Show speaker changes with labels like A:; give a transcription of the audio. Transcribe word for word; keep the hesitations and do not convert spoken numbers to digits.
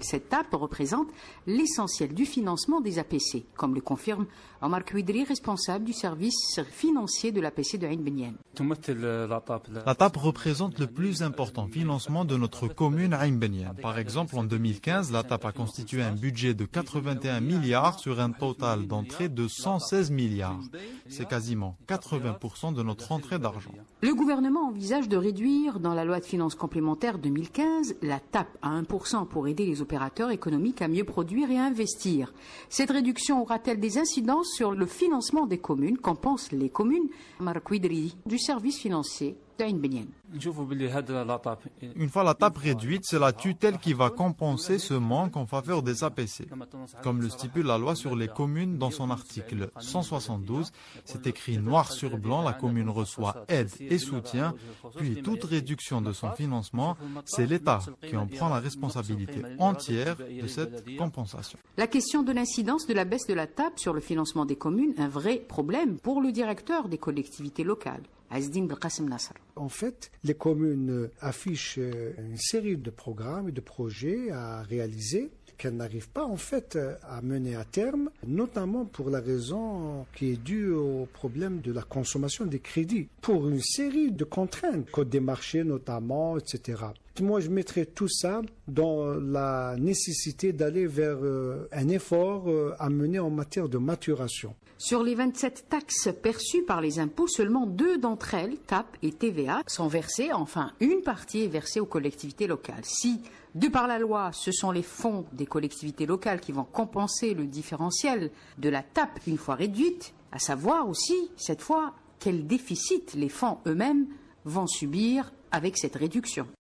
A: cette tape représente l'essentiel du financement des A P C, comme le confirme Omar Kouidri, responsable du service financier de l'A P C de Ain Benyan.
B: La tape représente le plus important financement de notre commune Ain Benyan. Par exemple, en deux mille quinze, la tape a constitué un budget de quatre-vingt-un milliards sur un total d'entrées de cent seize milliards. C'est quasiment quatre-vingts pour cent de notre entrée d'argent.
A: Le gouvernement envisage de réduire dans la loi de finances complémentaire deux mille quinze la tape à un pour cent pour aider les opérateurs économiques à mieux produire et à investir. Cette réduction aura-t-elle des incidences sur le financement des communes? Qu'en pensent les communes? Omar Kouidri du service financier d'Ain Benyan.
B: Une fois la tape réduite, c'est la tutelle qui va compenser ce manque en faveur des A P C. Comme le stipule la loi sur les communes dans son article cent soixante-douze, c'est écrit noir sur blanc, la commune reçoit aide et soutien, puis toute réduction de son financement, c'est l'État qui en prend la responsabilité entière de cette compensation.
A: La question de l'incidence de la baisse de la tape sur le financement des communes, un vrai problème pour le directeur des collectivités locales.
C: En fait, les communes affichent une série de programmes et de projets à réaliser qu'elles n'arrivent pas en fait à mener à terme, notamment pour la raison qui est due au problème de la consommation des crédits, pour une série de contraintes, code des marchés notamment, et cetera. Moi, je mettrais tout ça dans la nécessité d'aller vers un effort à mener en matière de maturation.
A: Sur les vingt-sept taxes perçues par les impôts, seulement deux d'entre elles, tape et T V A, sont versées, enfin une partie est versée aux collectivités locales. Si, de par la loi, ce sont les fonds des collectivités locales qui vont compenser le différentiel de la tape une fois réduite, à savoir aussi, cette fois, quel déficit les fonds eux-mêmes vont subir avec cette réduction.